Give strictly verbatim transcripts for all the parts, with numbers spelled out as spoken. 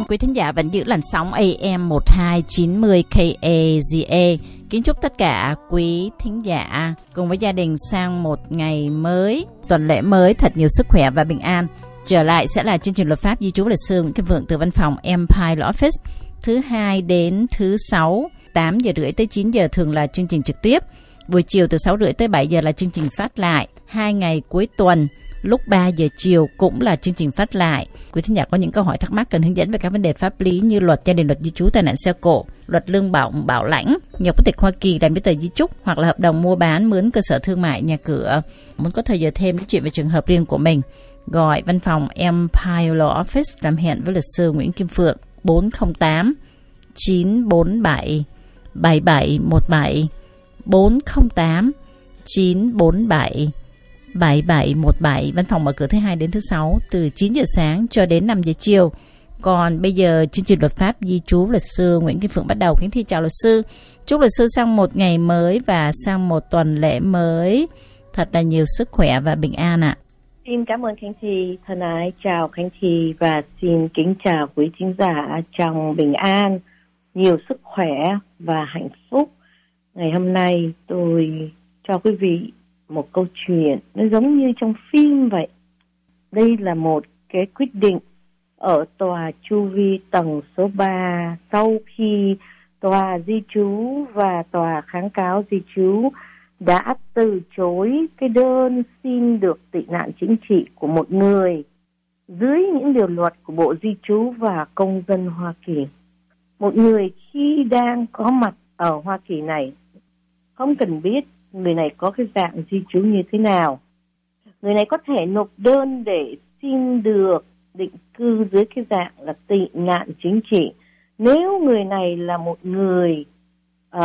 quý thính giả vẫn giữ làn sóng a em một hai chín mươi K A G A. Kính chúc tất cả quý thính giả cùng với gia đình sang một ngày mới, tuần lễ mới thật nhiều sức khỏe và bình an. Trở lại sẽ là chương trình luật pháp di trú lịch sử Nguyễn Kim Phượng từ văn phòng Empire Law Office, thứ hai đến thứ sáu, tám giờ rưỡi tới chín giờ thường là chương trình trực tiếp. Buổi chiều từ sáu rưỡi tới bảy giờ là chương trình phát lại. Hai ngày cuối tuần lúc ba giờ chiều cũng là chương trình phát lại. Quý thính giả có những câu hỏi thắc mắc cần hướng dẫn về các vấn đề pháp lý như luật gia đình, luật di trú, tai nạn xe cộ, luật lương bổng bảo lãnh, nhập quốc tịch Hoa Kỳ, làm giấy tờ di chúc hoặc là hợp đồng mua bán, mướn cơ sở thương mại, nhà cửa. Muốn có thời giờ thêm nói chuyện về trường hợp riêng của mình, gọi văn phòng Empire Law Office làm hẹn với luật sư Nguyễn Kim Phượng bốn không tám chín bốn bảy bảy bảy một bảy bốn không tám chín bốn bảy bảy bảy một bảy. Văn phòng mở cửa thứ hai đến thứ sáu từ chín giờ sáng cho đến năm giờ chiều. Còn bây giờ chương trình luật pháp di trú luật sư Nguyễn Kim Phượng bắt đầu. Kính thi chào luật sư, chúc luật sư sang một ngày mới và sang một tuần lễ mới thật là nhiều sức khỏe và bình an ạ. Xin cảm ơn Khánh Thi thân ái, chào Khánh Thi và xin kính chào quý thính giả trong bình an, nhiều sức khỏe và hạnh phúc. Ngày hôm nay tôi cho quý vị một câu chuyện nó giống như trong phim vậy. Đây là một cái quyết định ở tòa chu vi tầng số ba sau khi tòa di trú và tòa kháng cáo di trú đã từ chối cái đơn xin được tị nạn chính trị của một người dưới những điều luật của Bộ Di trú và Công dân Hoa Kỳ. Một người khi đang có mặt ở Hoa Kỳ này không cần biết người này có cái dạng di trú như thế nào. Người này có thể nộp đơn để xin được định cư dưới cái dạng là tị nạn chính trị. Nếu người này là một người uh,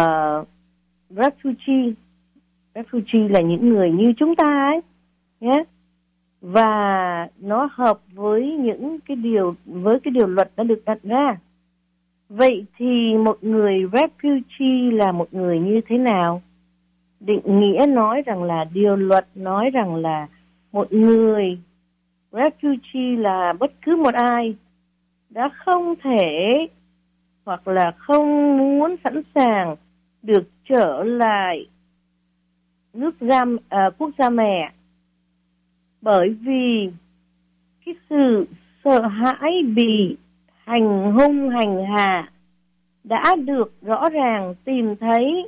refugee, refugee là những người như chúng ta ấy, nhé. Và nó hợp với những cái điều với cái điều luật đã được đặt ra. Vậy thì một người refugee là một người như thế nào? Định nghĩa nói rằng là điều luật nói rằng là một người refugee là bất cứ một ai đã không thể hoặc là không muốn sẵn sàng được trở lại nước gia, à, quốc gia mẹ bởi vì cái sự sợ hãi bị hành hung hành hạ đã được rõ ràng tìm thấy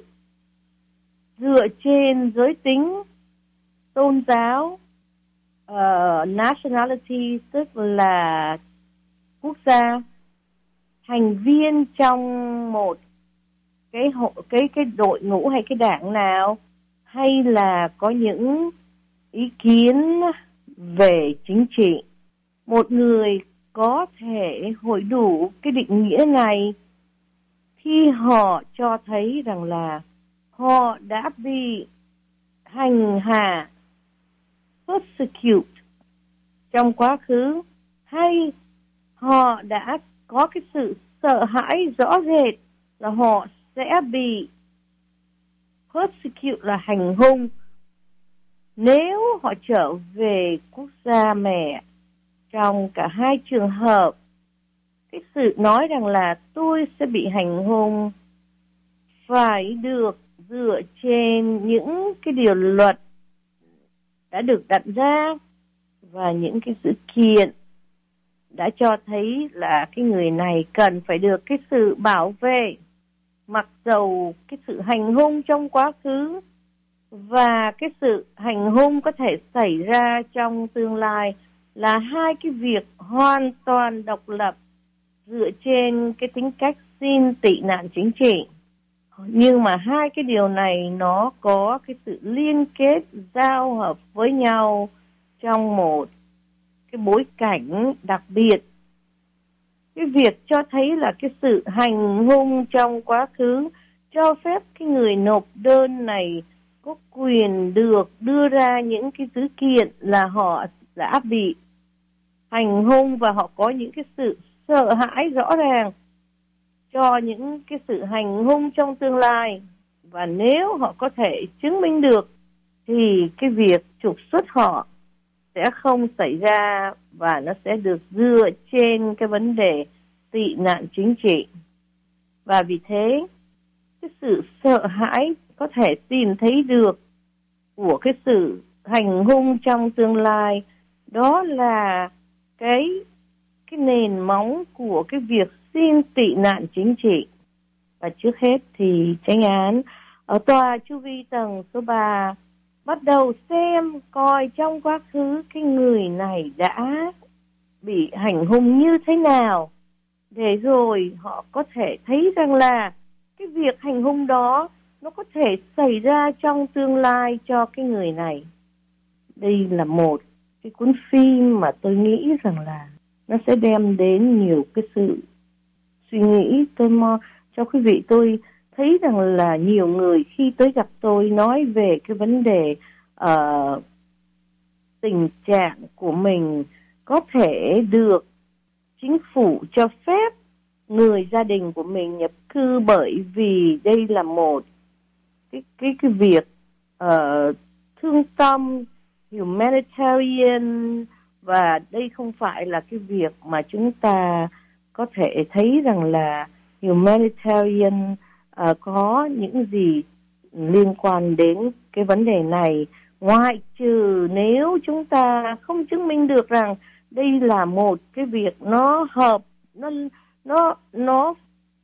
dựa trên giới tính, tôn giáo, uh, nationality tức là quốc gia, thành viên trong một cái hộ, cái cái đội ngũ hay cái đảng nào, hay là có những ý kiến về chính trị. Một người có thể hội đủ cái định nghĩa này khi họ cho thấy rằng là họ đã bị hành hạ, persecute trong quá khứ, hay họ đã có cái sự sợ hãi rõ rệt là họ sẽ bị persecute là hành hung nếu họ trở về quốc gia mẹ. Trong cả hai trường hợp, cái sự nói rằng là tôi sẽ bị hành hung phải được dựa trên những cái điều luật đã được đặt ra và những cái sự kiện đã cho thấy là cái người này cần phải được cái sự bảo vệ, mặc dầu cái sự hành hung trong quá khứ và cái sự hành hung có thể xảy ra trong tương lai là hai cái việc hoàn toàn độc lập dựa trên cái tính cách xin tị nạn chính trị. Nhưng mà hai cái điều này nó có cái sự liên kết giao hợp với nhau trong một cái bối cảnh đặc biệt. Cái việc cho thấy là cái sự hành hung trong quá khứ cho phép cái người nộp đơn này có quyền được đưa ra những cái dữ kiện là họ đã bị hành hung và họ có những cái sự sợ hãi rõ ràng cho những cái sự hành hung trong tương lai. Và nếu họ có thể chứng minh được thì cái việc trục xuất họ sẽ không xảy ra và nó sẽ được dựa trên cái vấn đề tị nạn chính trị. Và vì thế, cái sự sợ hãi có thể tìm thấy được của cái sự hành hung trong tương lai, đó là cái, cái nền móng của cái việc xin tị nạn chính trị. Và trước hết thì chánh án ở tòa chu vi tầng số ba bắt đầu xem coi trong quá khứ cái người này đã bị hành hung như thế nào, để rồi họ có thể thấy rằng là cái việc hành hung đó nó có thể xảy ra trong tương lai cho cái người này. Đây là một cái cuốn phim mà tôi nghĩ rằng là nó sẽ đem đến nhiều cái sự suy nghĩ. Tôi mong cho quý vị, tôi thấy rằng là nhiều người khi tới gặp tôi nói về cái vấn đề uh, tình trạng của mình có thể được chính phủ cho phép người gia đình của mình nhập cư, bởi vì đây là một cái cái cái việc uh, thương tâm, humanitarian, và đây không phải là cái việc mà chúng ta có thể thấy rằng là humanitarian uh, có những gì liên quan đến cái vấn đề này, ngoại trừ nếu chúng ta không chứng minh được rằng đây là một cái việc nó hợp nó nó nó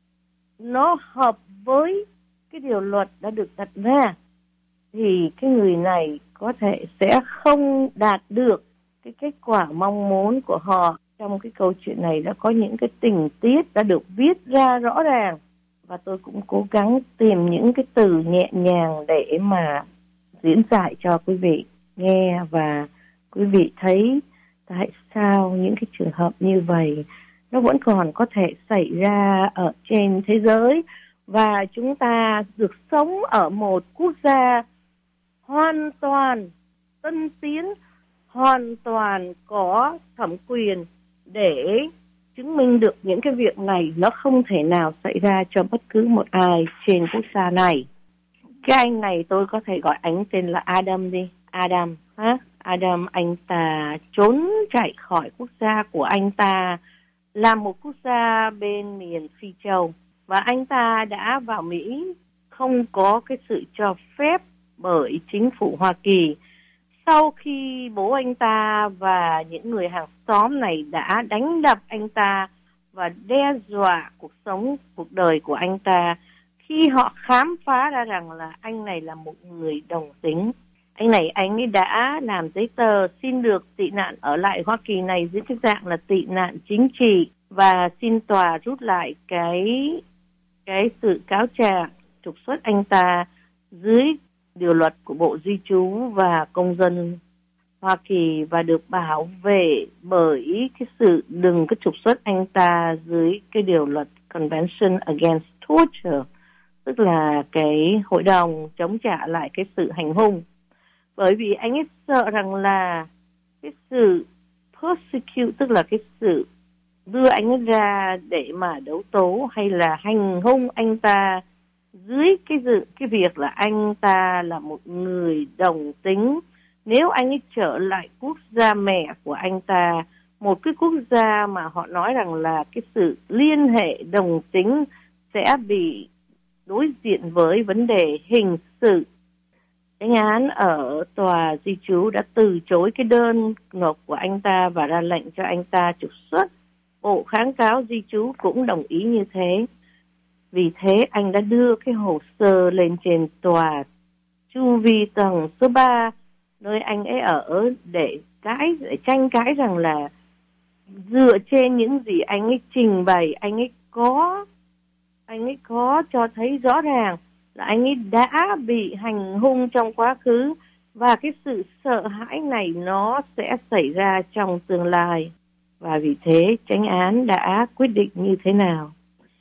nó hợp với cái điều luật đã được đặt ra, thì cái người này có thể sẽ không đạt được cái kết quả mong muốn của họ. Trong cái câu chuyện này đã có những cái tình tiết đã được viết ra rõ ràng, và tôi cũng cố gắng tìm những cái từ nhẹ nhàng để mà diễn giải cho quý vị nghe, và quý vị thấy tại sao những cái trường hợp như vậy nó vẫn còn có thể xảy ra ở trên thế giới, và chúng ta được sống ở một quốc gia hoàn toàn tân tiến, hoàn toàn có thẩm quyền để chứng minh được những cái việc này nó không thể nào xảy ra cho bất cứ một ai trên quốc gia này. Cái anh này tôi có thể gọi anh tên là Adam đi. Adam, ha? Adam, anh ta trốn chạy khỏi quốc gia của anh ta, là một quốc gia bên miền Phi Châu, và anh ta đã vào Mỹ không có cái sự cho phép bởi chính phủ Hoa Kỳ. Sau khi bố anh ta và những người hàng xóm này đã đánh đập anh ta và đe dọa cuộc sống, cuộc đời của anh ta, khi họ khám phá ra rằng là anh này là một người đồng tính, anh này anh ấy đã làm giấy tờ xin được tị nạn ở lại Hoa Kỳ này dưới cái dạng là tị nạn chính trị, và xin tòa rút lại cái cái sự cáo trạng trục xuất anh ta dưới điều luật của Bộ Di trú và Công dân Hoa Kỳ, và được bảo vệ bởi cái sự đừng có trục xuất anh ta dưới cái điều luật Convention Against Torture, tức là cái hội đồng chống trả lại cái sự hành hung. Bởi vì anh ấy sợ rằng là cái sự persecute, tức là cái sự đưa anh ấy ra để mà đấu tố hay là hành hung anh ta dưới cái dự cái việc là anh ta là một người đồng tính. Nếu anh ấy trở lại quốc gia mẹ của anh ta, một cái quốc gia mà họ nói rằng là cái sự liên hệ đồng tính sẽ bị đối diện với vấn đề hình sự. Chánh án ở tòa di trú đã từ chối cái đơn nộp của anh ta và ra lệnh cho anh ta trục xuất. Bộ kháng cáo di trú cũng đồng ý như thế. Vì thế anh đã đưa cái hồ sơ lên trên tòa chu vi tầng số ba, nơi anh ấy ở, để cãi, để tranh cãi rằng là dựa trên những gì anh ấy trình bày, anh ấy có anh ấy có cho thấy rõ ràng là anh ấy đã bị hành hung trong quá khứ, và cái sự sợ hãi này nó sẽ xảy ra trong tương lai. Và vì thế chánh án đã quyết định như thế nào.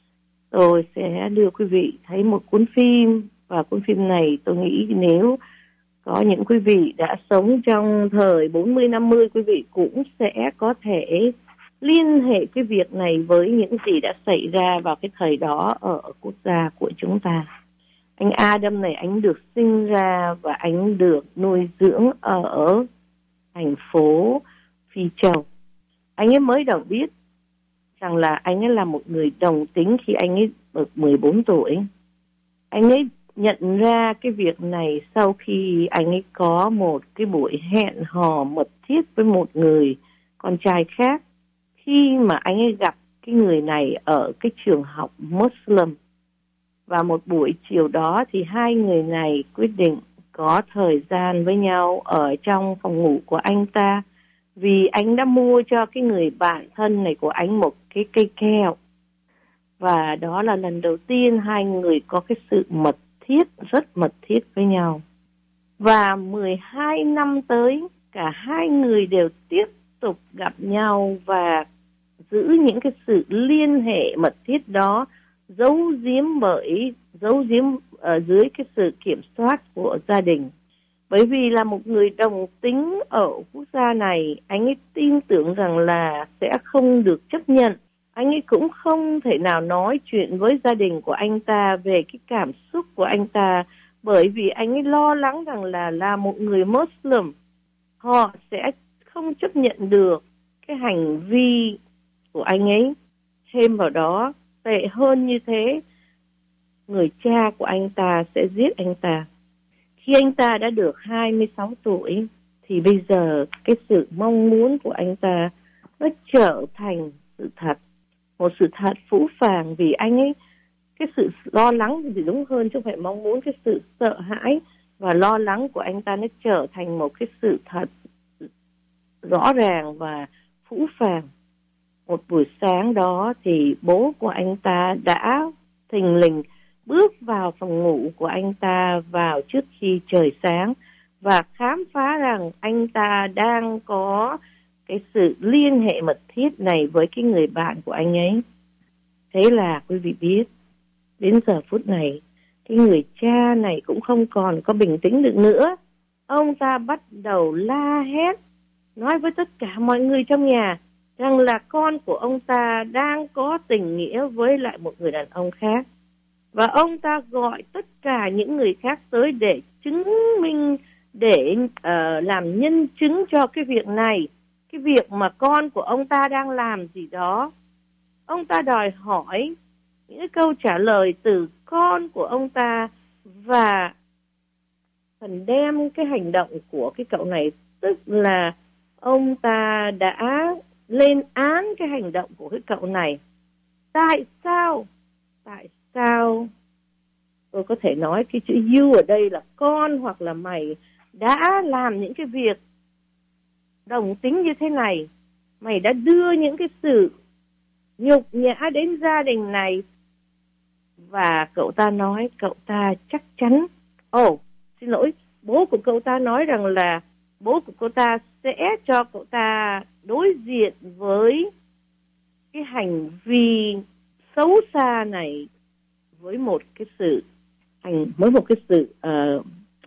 Tôi sẽ đưa quý vị thấy một cuốn phim, và cuốn phim này tôi nghĩ nếu có những quý vị đã sống trong thời bốn mươi năm mươi, quý vị cũng sẽ có thể liên hệ cái việc này với những gì đã xảy ra vào cái thời đó ở quốc gia của chúng ta. Anh Adam này, anh được sinh ra và anh được nuôi dưỡng ở thành phố Phi Châu. Anh ấy mới đầu biết rằng là anh ấy là một người đồng tính khi anh ấy được mười bốn tuổi. Anh ấy nhận ra cái việc này sau khi anh ấy có một cái buổi hẹn hò mật thiết với một người con trai khác, khi mà anh ấy gặp cái người này ở cái trường học Muslim. Và một buổi chiều đó thì hai người này quyết định có thời gian với nhau ở trong phòng ngủ của anh ta, vì anh đã mua cho cái người bạn thân này của anh một cái cây keo. Và đó là lần đầu tiên hai người có cái sự mật thiết, rất mật thiết với nhau. Và mười hai năm tới, cả hai người đều tiếp tục gặp nhau và giữ những cái sự liên hệ mật thiết đó, giấu giếm bởi giấu giếm ở dưới cái sự kiểm soát của gia đình. Bởi vì là một người đồng tính ở quốc gia này, anh ấy tin tưởng rằng là sẽ không được chấp nhận. Anh ấy cũng không thể nào nói chuyện với gia đình của anh ta về cái cảm xúc của anh ta, bởi vì anh ấy lo lắng rằng là là một người Muslim, họ sẽ không chấp nhận được cái hành vi của anh ấy. Thêm vào đó, tệ hơn như thế, người cha của anh ta sẽ giết anh ta. Khi anh ta đã được hai mươi sáu tuổi, thì bây giờ cái sự mong muốn của anh ta nó trở thành sự thật. Một sự thật phũ phàng, vì anh ấy, cái sự lo lắng thì đúng hơn chứ không phải mong muốn, cái sự sợ hãi và lo lắng của anh ta nó trở thành một cái sự thật rõ ràng và phũ phàng. Một buổi sáng đó thì bố của anh ta đã thình lình bước vào phòng ngủ của anh ta vào trước khi trời sáng và khám phá rằng anh ta đang có cái sự liên hệ mật thiết này với cái người bạn của anh ấy. Thế là quý vị biết, đến giờ phút này, cái người cha này cũng không còn có bình tĩnh được nữa. Ông ta bắt đầu la hét, nói với tất cả mọi người trong nhà rằng là con của ông ta đang có tình nghĩa với lại một người đàn ông khác. Và ông ta gọi tất cả những người khác tới để chứng minh, để uh, làm nhân chứng cho cái việc này, cái việc mà con của ông ta đang làm gì đó. Ông ta đòi hỏi những câu trả lời từ con của ông ta và phần đem cái hành động của cái cậu này, tức là ông ta đã lên án cái hành động của cái cậu này. Tại sao? Tại sao? Tôi có thể nói cái chữ you ở đây là con hoặc là mày đã làm những cái việc đồng tính như thế này. Mày đã đưa những cái sự nhục nhã đến gia đình này. Và cậu ta nói, cậu ta chắc chắn, ồ, oh, xin lỗi, bố của cậu ta nói rằng là bố của cậu ta sẽ cho cậu ta đối diện với cái hành vi xấu xa này với một cái sự hành với một cái sự uh,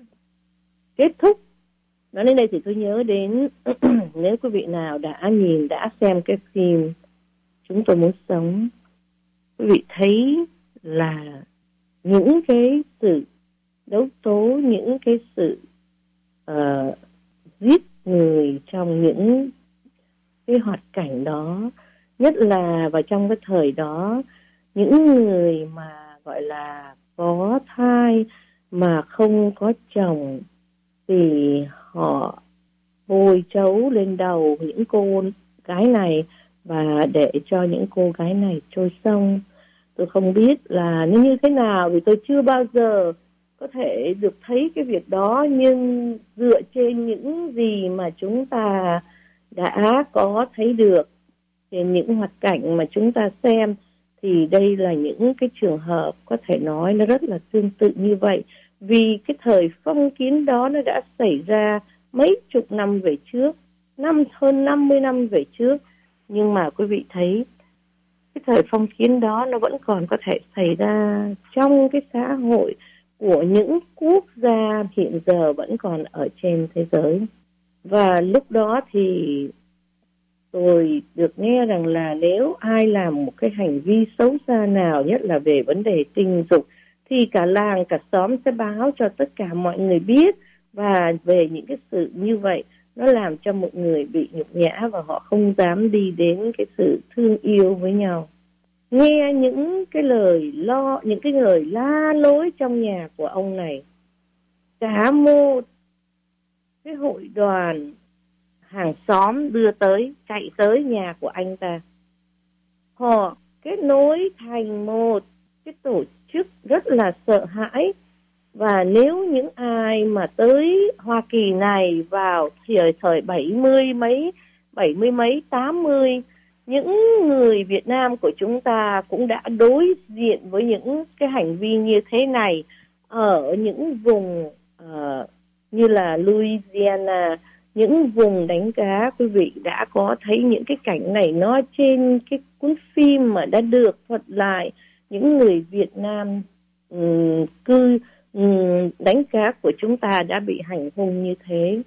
kết thúc. Nói đến đây thì tôi nhớ đến nếu quý vị nào đã nhìn, đã xem cái phim Chúng Tôi Muốn Sống, quý vị thấy là những cái sự đấu tố, những cái sự uh, giết người trong những cái hoạt cảnh đó, nhất là vào trong cái thời đó, những người mà gọi là có thai mà không có chồng thì họ bôi trấu lên đầu những cô gái này và để cho những cô gái này trôi sông. Tôi không biết là nó như thế nào vì tôi chưa bao giờ có thể được thấy cái việc đó, nhưng dựa trên những gì mà chúng ta đã có thấy được, trên những hoạt cảnh mà chúng ta xem, thì đây là những cái trường hợp có thể nói nó rất là tương tự như vậy. Vì cái thời phong kiến đó nó đã xảy ra mấy chục năm về trước, năm hơn năm mươi năm về trước. Nhưng mà quý vị thấy cái thời phong kiến đó nó vẫn còn có thể xảy ra trong cái xã hội của những quốc gia hiện giờ vẫn còn ở trên thế giới. Và lúc đó thì tôi được nghe rằng là nếu ai làm một cái hành vi xấu xa nào, nhất là về vấn đề tình dục, thì cả làng, cả xóm sẽ báo cho tất cả mọi người biết. Và về những cái sự như vậy, nó làm cho một người bị nhục nhã và họ không dám đi đến cái sự thương yêu với nhau. Nghe những cái lời lo, những cái lời la lối trong nhà của ông này, cả một cái hội đoàn hàng xóm đưa tới, chạy tới nhà của anh ta. Họ kết nối thành một cái tổ chức rất là sợ hãi. Và nếu những ai mà tới Hoa Kỳ này vào thời thời bảy mươi mấy, bảy mươi mấy, tám mươi, những người Việt Nam của chúng ta cũng đã đối diện với những cái hành vi như thế này ở những vùng uh, như là Louisiana, những vùng đánh cá. Quý vị đã có thấy những cái cảnh này nó trên cái cuốn phim mà đã được thuật lại, những người Việt Nam um, cư um, đánh cá của chúng ta đã bị hành hung như thế.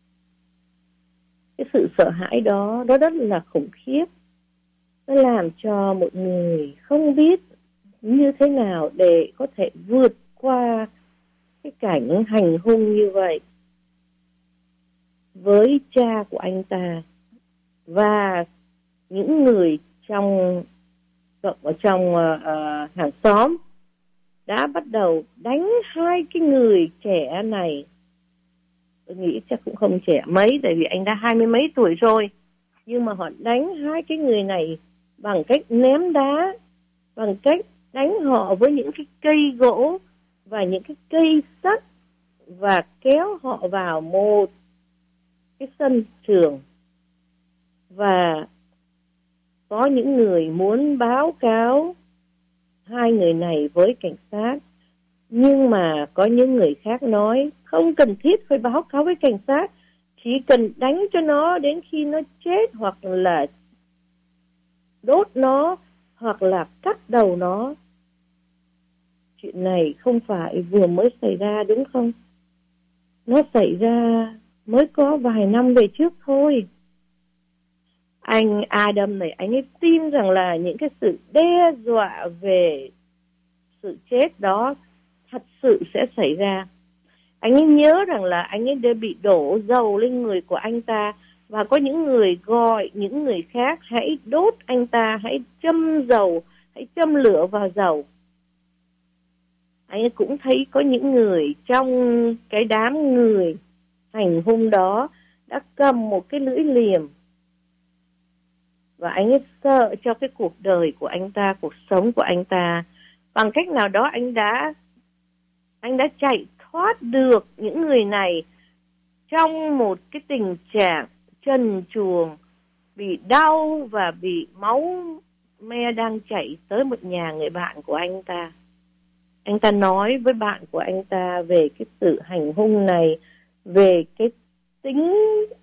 Cái sự sợ hãi đó, đó rất là khủng khiếp. Nó làm cho một người không biết như thế nào để có thể vượt qua cái cảnh hành hung như vậy với cha của anh ta. Và những người trong ở trong uh, uh, hàng xóm đã bắt đầu đánh hai cái người trẻ này. Tôi nghĩ chắc cũng không trẻ mấy, tại vì anh đã hai mươi mấy tuổi rồi. Nhưng mà họ đánh hai cái người này bằng cách ném đá, bằng cách đánh họ với những cái cây gỗ và những cái cây sắt, và kéo họ vào một cái sân trường. Và có những người muốn báo cáo hai người này với cảnh sát, nhưng mà có những người khác nói không cần thiết phải báo cáo với cảnh sát, chỉ cần đánh cho nó đến khi nó chết, hoặc là đốt nó, hoặc là cắt đầu nó. Chuyện này không phải vừa mới xảy ra đúng không? Nó xảy ra mới có vài năm về trước thôi. Anh Adam này, anh ấy tin rằng là những cái sự đe dọa về sự chết đó thật sự sẽ xảy ra. Anh ấy nhớ rằng là anh ấy đã bị đổ dầu lên người của anh ta, và có những người gọi những người khác hãy đốt anh ta, hãy châm dầu, hãy châm lửa vào dầu. Anh ấy cũng thấy có những người trong cái đám người hành hung đó đã cầm một cái lưỡi liềm, và anh ấy sợ cho cái cuộc đời của anh ta, cuộc sống của anh ta. Bằng cách nào đó anh đã anh đã chạy thoát được những người này trong một cái tình trạng trần truồng, bị đau và bị máu me đang chảy tới một nhà người bạn của anh ta. Anh ta nói với bạn của anh ta về cái sự hành hung này, về cái tính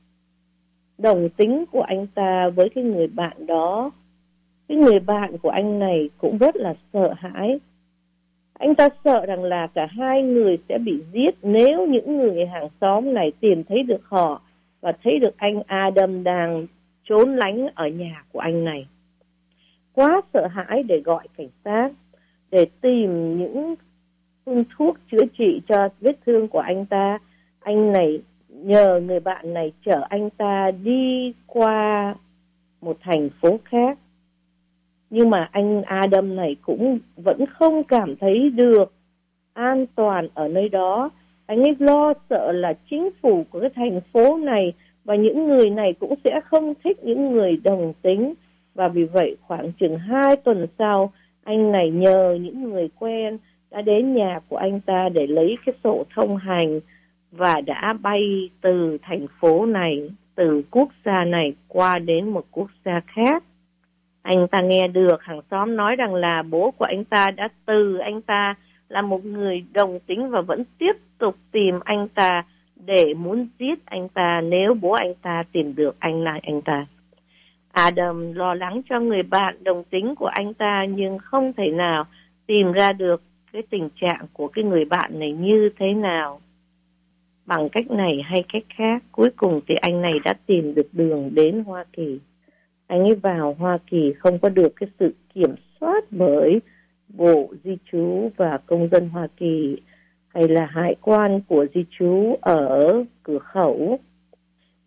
đồng tính của anh ta với cái người bạn đó. Cái người bạn của anh này cũng rất là sợ hãi. Anh ta sợ rằng là cả hai người sẽ bị giết nếu những người hàng xóm này tìm thấy được họ và thấy được anh Adam đang trốn lánh ở nhà của anh này. Quá sợ hãi để gọi cảnh sát, để tìm những phương thuốc chữa trị cho vết thương của anh ta. Anh này nhờ người bạn này chở anh ta đi qua một thành phố khác. Nhưng mà anh Adam này cũng vẫn không cảm thấy được an toàn ở nơi đó. Anh ấy lo sợ là chính phủ của cái thành phố này và những người này cũng sẽ không thích những người đồng tính. Và vì vậy khoảng chừng hai tuần sau, anh này nhờ những người quen đã đến nhà của anh ta để lấy cái sổ thông hành, và đã bay từ thành phố này, từ quốc gia này qua đến một quốc gia khác. Anh ta nghe được hàng xóm nói rằng là bố của anh ta đã từ anh ta là một người đồng tính và vẫn tiếp tục tìm anh ta để muốn giết anh ta nếu bố anh ta tìm được anh lại anh ta. Adam lo lắng cho người bạn đồng tính của anh ta, nhưng không thể nào tìm ra được cái tình trạng của cái người bạn này như thế nào. Bằng cách này hay cách khác, cuối cùng thì anh này đã tìm được đường đến Hoa Kỳ. Anh ấy vào Hoa Kỳ không có được cái sự kiểm soát bởi Bộ Di trú và Công dân Hoa Kỳ hay là hải quan của di trú ở cửa khẩu.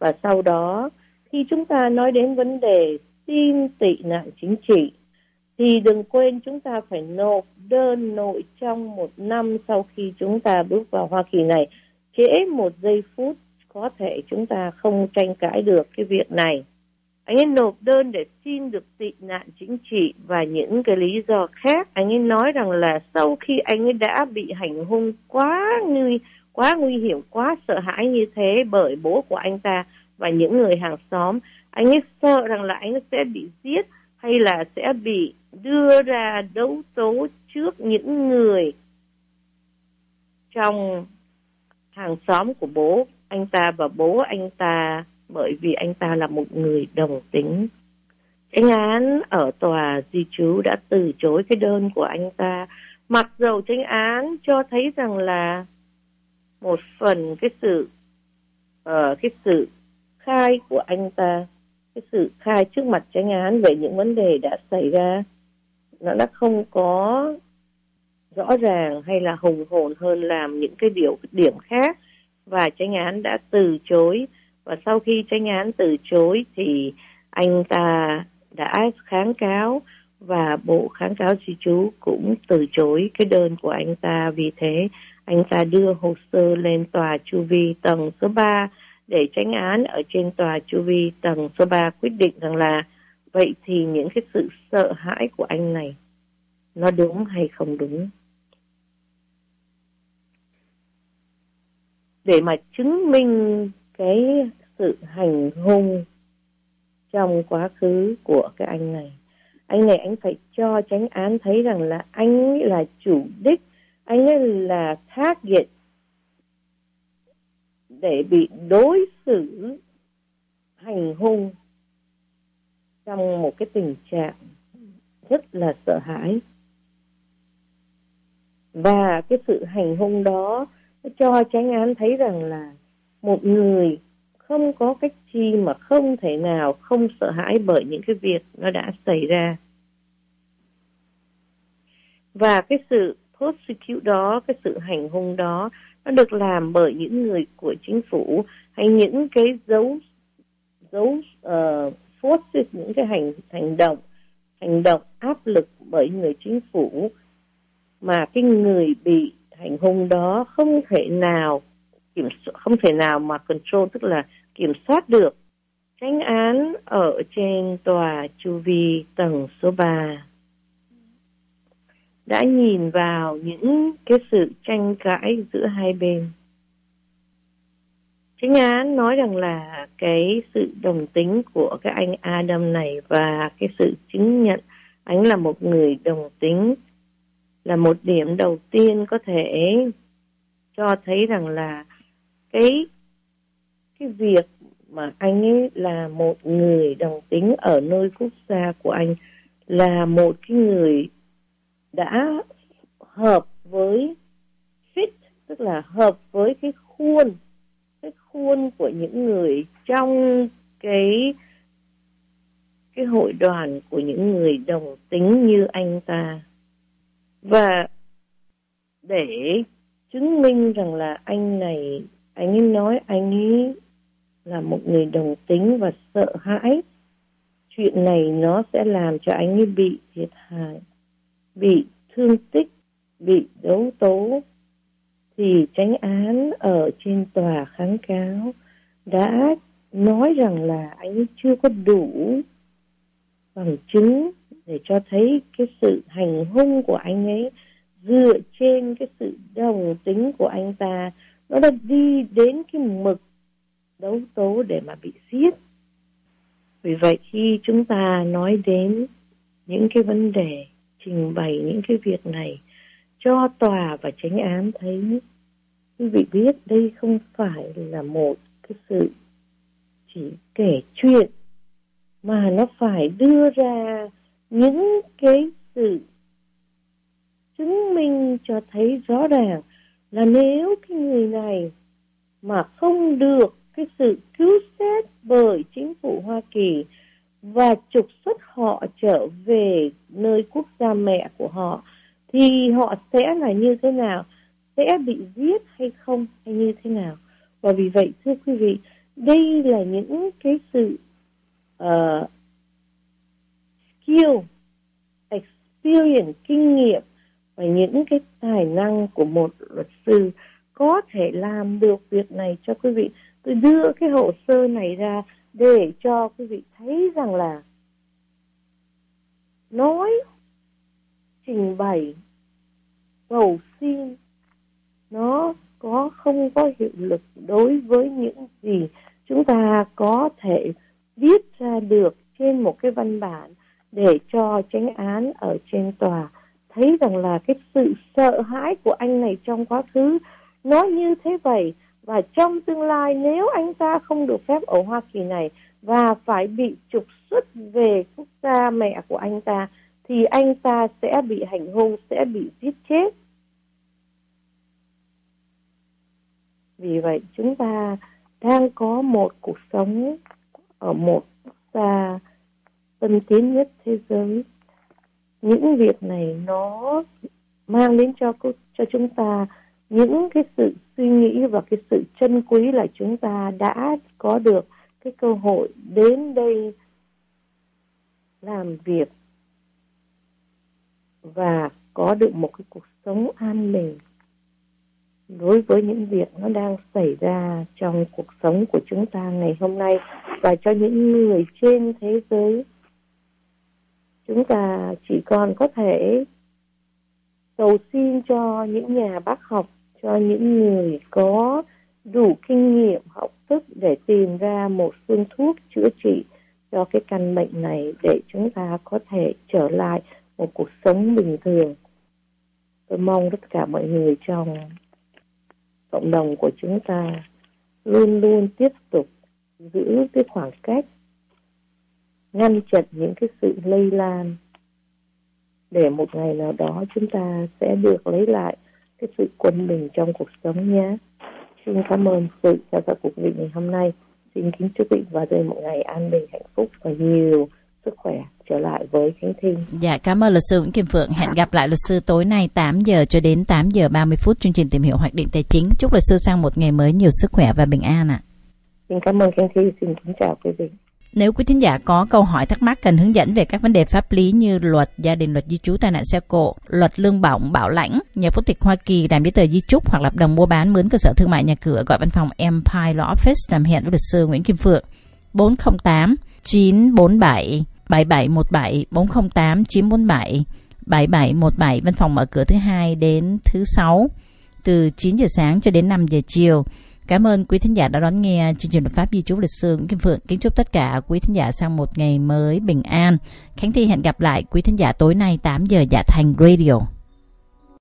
Và sau đó, khi chúng ta nói đến vấn đề xin tị nạn chính trị, thì đừng quên chúng ta phải nộp đơn nội trong một năm sau khi chúng ta bước vào Hoa Kỳ này. Trễ một giây phút có thể chúng ta không tranh cãi được cái việc này. Anh ấy nộp đơn để xin được tị nạn chính trị và những cái lý do khác. Anh ấy nói rằng là sau khi anh ấy đã bị hành hung quá nguy, quá nguy hiểm, quá sợ hãi như thế bởi bố của anh ta và những người hàng xóm, anh ấy sợ rằng là anh ấy sẽ bị giết hay là sẽ bị đưa ra đấu tố trước những người trong hàng xóm của bố anh ta và bố anh ta, bởi vì anh ta là một người đồng tính. Chánh án ở tòa di trú đã từ chối cái đơn của anh ta, mặc dầu chánh án cho thấy rằng là một phần cái sự uh, cái sự khai của anh ta, cái sự khai trước mặt chánh án về những vấn đề đã xảy ra, nó đã không có rõ ràng hay là hùng hồn hơn làm những cái điều điểm khác, và chánh án đã từ chối. Và sau khi chánh án từ chối thì anh ta đã kháng cáo, và bộ kháng cáo di trú cũng từ chối cái đơn của anh ta. Vì thế anh ta đưa hồ sơ lên tòa chu vi tầng số ba để chánh án ở trên tòa chu vi tầng số ba quyết định rằng là vậy thì những cái sự sợ hãi của anh này nó đúng hay không đúng. Để mà chứng minh cái sự hành hung trong quá khứ của cái anh này, anh này anh phải cho chánh án thấy rằng là anh ấy là chủ đích, anh ấy là target để bị đối xử hành hung trong một cái tình trạng rất là sợ hãi. Và cái sự hành hung đó cho chánh án thấy rằng là một người không có cách chi mà không thể nào không sợ hãi bởi những cái việc nó đã xảy ra. Và cái sự prosecute đó, cái sự hành hung đó, nó được làm bởi những người của chính phủ hay những cái dấu dấu uh, forces, những cái hành hành động hành động áp lực bởi người chính phủ mà cái người bị hành hung đó không thể nào kiểm không thể nào mà control, tức là kiểm soát được. Chánh án ở trên tòa chu vi tầng số ba đã nhìn vào những cái sự tranh cãi giữa hai bên. Chánh án nói rằng là cái sự đồng tính của cái anh Adam này và cái sự chứng nhận anh là một người đồng tính là một điểm đầu tiên có thể cho thấy rằng là cái cái việc mà anh ấy là một người đồng tính ở nơi quốc gia của anh là một cái người đã hợp với fit, tức là hợp với cái khuôn cái khuôn của những người trong cái cái hội đoàn của những người đồng tính như anh ta. Và để chứng minh rằng là anh này, anh ấy nói anh ấy là một người đồng tính và sợ hãi, chuyện này nó sẽ làm cho anh ấy bị thiệt hại, bị thương tích, bị đấu tố, thì chánh án ở trên tòa kháng cáo đã nói rằng là anh ấy chưa có đủ bằng chứng để cho thấy cái sự hành hung của anh ấy dựa trên cái sự đồng tính của anh ta, nó đã đi đến cái mực đấu tố để mà bị giết. Vì vậy khi chúng ta nói đến những cái vấn đề, trình bày những cái việc này cho tòa và chánh án thấy, quý vị biết đây không phải là một cái sự chỉ kể chuyện, mà nó phải đưa ra những cái sự chứng minh cho thấy rõ ràng là nếu cái người này mà không được cái sự cứu xét bởi chính phủ Hoa Kỳ và trục xuất họ trở về nơi quốc gia mẹ của họ, thì họ sẽ là như thế nào, sẽ bị giết hay không, hay như thế nào. Và vì vậy thưa quý vị, đây là những cái sự uh, skill, experience, kinh nghiệm và những cái tài năng của một luật sư có thể làm được việc này cho quý vị. Tôi đưa cái hồ sơ này ra để cho quý vị thấy rằng là nói, trình bày, cầu xin nó có không có hiệu lực đối với những gì chúng ta có thể viết ra được trên một cái văn bản để cho chánh án ở trên tòa thấy rằng là cái sự sợ hãi của anh này trong quá khứ nó như thế vậy, và trong tương lai nếu anh ta không được phép ở Hoa Kỳ này và phải bị trục xuất về quốc gia mẹ của anh ta thì anh ta sẽ bị hành hung, sẽ bị giết chết. Vì vậy chúng ta đang có một cuộc sống ở một quốc gia tân tiến nhất thế giới. Những việc này nó mang đến cho cho chúng ta những cái sự suy nghĩ và cái sự trân quý là chúng ta đã có được cái cơ hội đến đây làm việc và có được một cái cuộc sống an bình đối với những việc nó đang xảy ra trong cuộc sống của chúng ta ngày hôm nay và cho những người trên thế giới. Chúng ta chỉ còn có thể cầu xin cho những nhà bác học, cho những người có đủ kinh nghiệm học thức để tìm ra một phương thuốc chữa trị cho cái căn bệnh này để chúng ta có thể trở lại một cuộc sống bình thường. Tôi mong tất cả mọi người trong cộng đồng của chúng ta luôn luôn tiếp tục giữ cái khoảng cách, ngăn chặn những cái sự lây lan để một ngày nào đó chúng ta sẽ được lấy lại cái sự quân bình trong cuộc sống nhé. Xin cảm ơn sự theo dõi của quý vị ngày hôm nay. Xin kính chúc quý vị vào đây một ngày an bình, hạnh phúc và nhiều sức khỏe trở lại với Khánh Thi. Dạ, cảm ơn luật sư Nguyễn Kim Phượng. Hẹn gặp lại luật sư tối nay tám giờ cho đến tám giờ ba mươi phút chương trình Tìm hiểu hoạch định tài chính. Chúc luật sư sang một ngày mới nhiều sức khỏe và bình an ạ. À. Xin cảm ơn Khánh Thi. Xin kính chào quý vị. Nếu quý thính giả có câu hỏi thắc mắc cần hướng dẫn về các vấn đề pháp lý như luật gia đình, luật di trú, tai nạn xe cộ, luật lương bổng, bảo lãnh, nhà quốc tịch Hoa Kỳ, làm giấy tờ di chúc hoặc hợp đồng mua bán mướn cơ sở thương mại nhà cửa, gọi văn phòng Empire Law Office làm hẹn với luật sư Nguyễn Kim Phượng bốn không tám chín bốn bảy bảy bảy một bảy bốn không tám chín bốn bảy bảy bảy một bảy. Văn phòng mở cửa thứ hai đến thứ sáu từ chín giờ sáng cho đến năm giờ chiều. Cảm ơn quý thính giả đã đón nghe chương trình luật pháp di trú luật sư Nguyễn Kim Phượng. Kính chúc tất cả quý thính giả sang một ngày mới bình an. Khánh Thi hẹn gặp lại quý thính giả tối nay tám giờ Dạ Thành Radio.